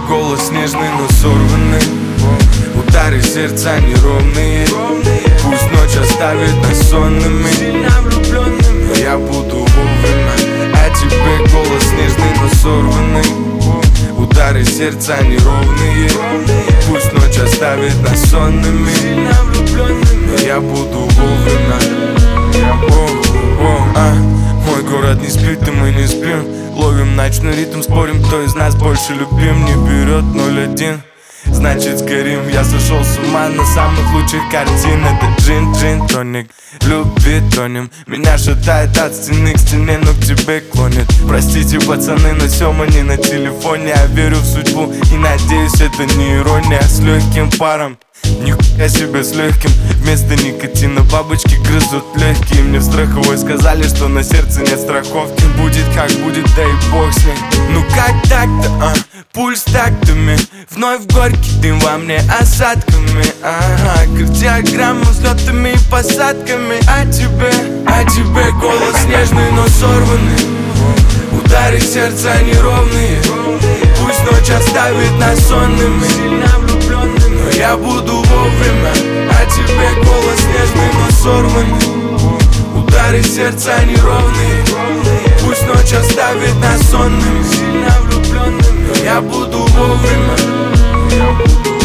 голос нежный, но сорванный. Удары сердца неровные. Пусть ночь оставит нас сонными, но я буду вовремя. А тебе голос нежный, но сорванный. Удары сердца неровные. Пусть ночь оставит нас сонными, но я буду вовремя. Мой город не спит, и мы не спим. Ловим ночной ритм, спорим, кто из нас больше любим. Не берет 0-1, значит сгорим. Я сошел с ума на самых лучших картин. Это джин, тоник, любви тонем. Меня шатает от стены к стене, но к тебе клонит. Простите, пацаны, но Сёма не на телефоне. Я верю в судьбу и надеюсь, это не ирония. С легким паром, нихуя себе с легким. Вместо никотина бабочки грызут легкие. Мне в страховой сказали, что на сердце нет страховки. Будет как будет, да и бог с ней. Ну как так-то, пульс тактами. Вновь горький дым во мне осадками. Кардиограмма взлетами и посадками. А тебе голос нежный, но сорванный. Удары сердца неровные. Пусть ночь оставит нас сонными, но я буду вовремя. А тебе голос нежный, но сорванный. Удары сердца неровные. Пусть ночь оставит нас сонными, но я буду вовремя.